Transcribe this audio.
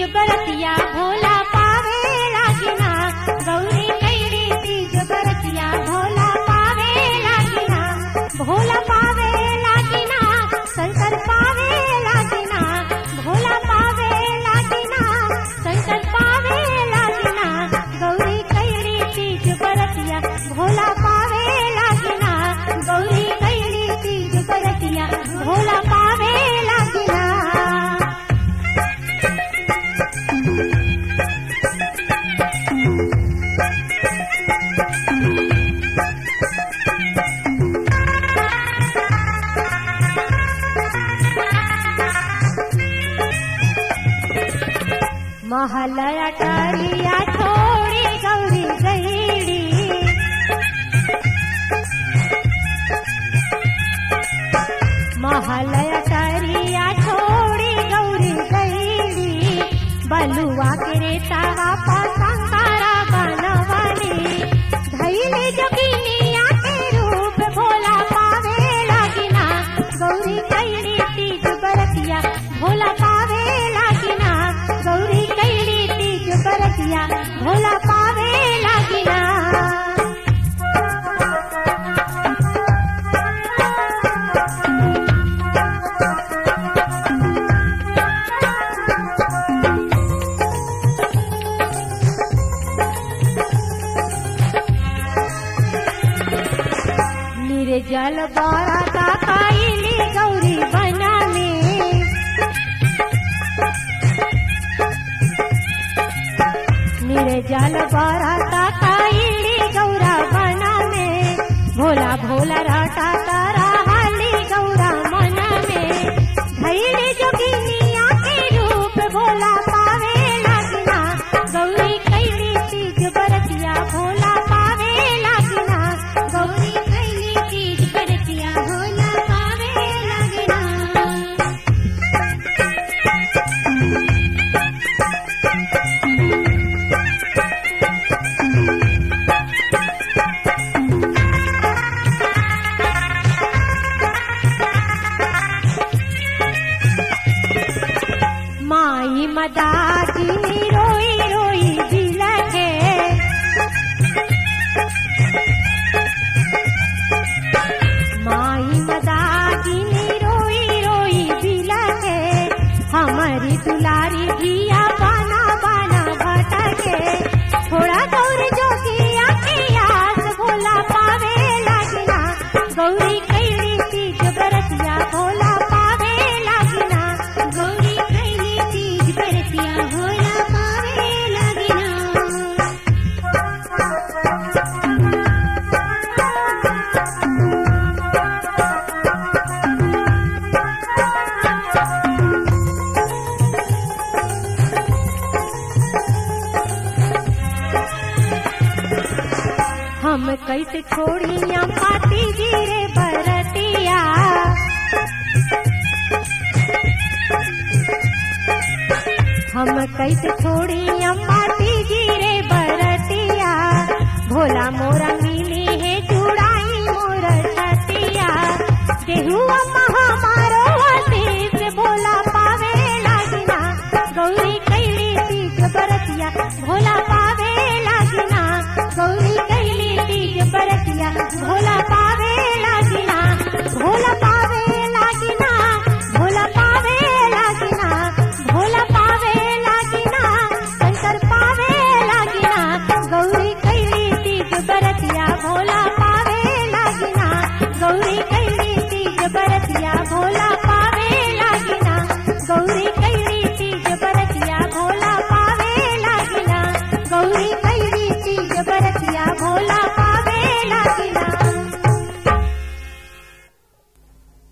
बरतिया भोला पावे लागिना, गौरी कैली तीज बरतिया भोला पावे लागिना, भोला पावे लागिना, शंकर पावे लागिना, भोला पावे लागिना, शंकर पावे लागिना, गौरी कैली तीज बरतिया भोला पावे लागिना, गौरी कैली तीज बरतिया भोला पावे लागिना। महल अटारिया छोड़ी गौरी गईली, महल अटारिया छोड़ी गौरी गईली, बलुआ के रेतावा पसंगारा बनवाली, धैले जोगिनिया के रूप भोला पावे लागिना, गौरी कैली तीज बरतिया भोला पावे लागिना, गौरी कैली तीज बरतिया भोला पावे लागिना। निर्जल बाराता कैली गौरी बना में, निर्जल बाराता कैली गौरा बना में, भोला भोला राटा तारा हाली गौरा मन में, धैले जोगिनिया के रूप भोला पावे लागिना, गौरी कैली तीज बरतिया भोला पावे लागिना, गौरी कैली तीज बरतिया भोला पावे लागिना। माई मदाकिनी रोई रोई बिलखे, माई मदाकिनी रोई रोई बिलखे, हमारी दुलारी धिया बाना बाना भटके, थोड़ा गौरी जोगिया के आस भोला पावे लागिना, गौरी कैली तीज बरतिया भोला पावे लागिना, गौरी कैली तीज बरतिया भोला पावे लागिना। हम कैसे छोड़िया पाती जी रे बरतिया, हम कैसे छोड़िया पाती जी रे बरतिया, भोला मोरा मिली है चुड़ाई मोर छतिया, देहुआ महामारो आशीष भोला पावे लागिना, गौरी कैली तीज बरतिया भोला पावे लागिना, गौरी कैली तीज बरतिया भोला पावे लागिना, भोला